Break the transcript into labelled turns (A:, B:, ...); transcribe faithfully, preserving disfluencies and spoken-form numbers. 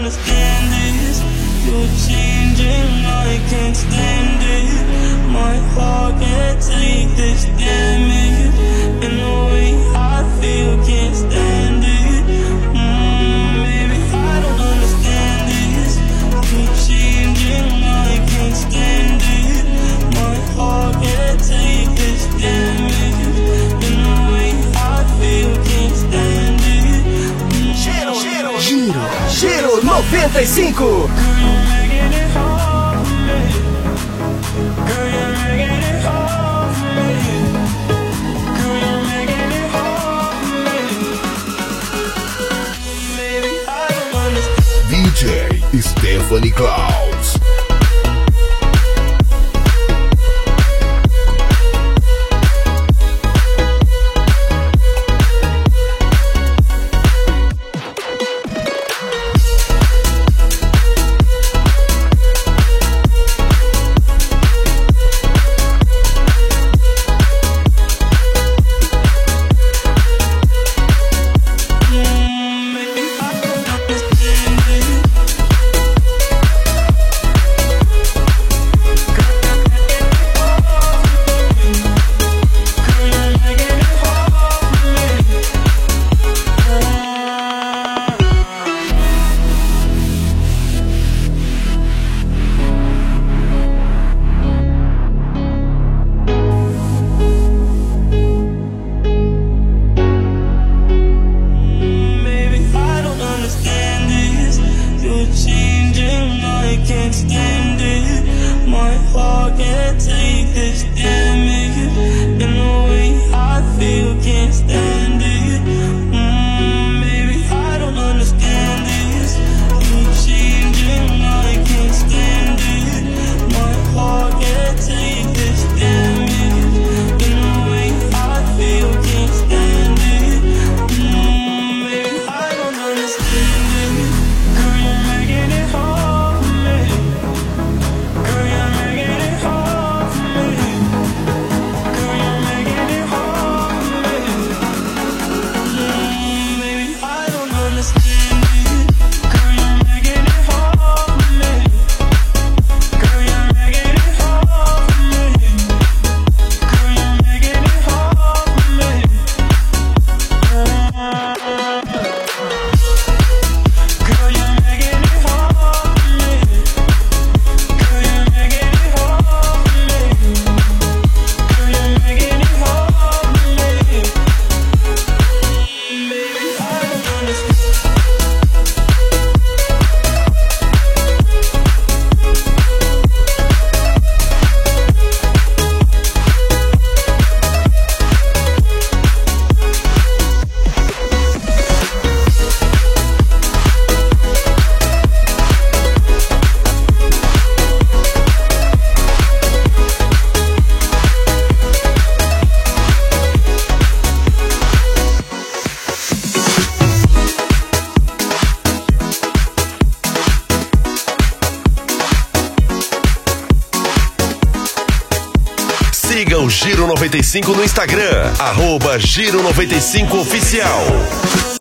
A: understand this. You're changing, I can't stand it. My heart can't take this damage, and the way I feel can't stand it. Mm, baby, I don't understand this. You're changing, I can't stand it. My heart can't take this damage, and the way I feel can't stand it. Mm,
B: Giro, giro, giro, giro noventa e cinco.
C: D J Stephanie Clouds.
D: Siga o Giro noventa e cinco no Instagram, arroba Giro noventa e cinco Oficial.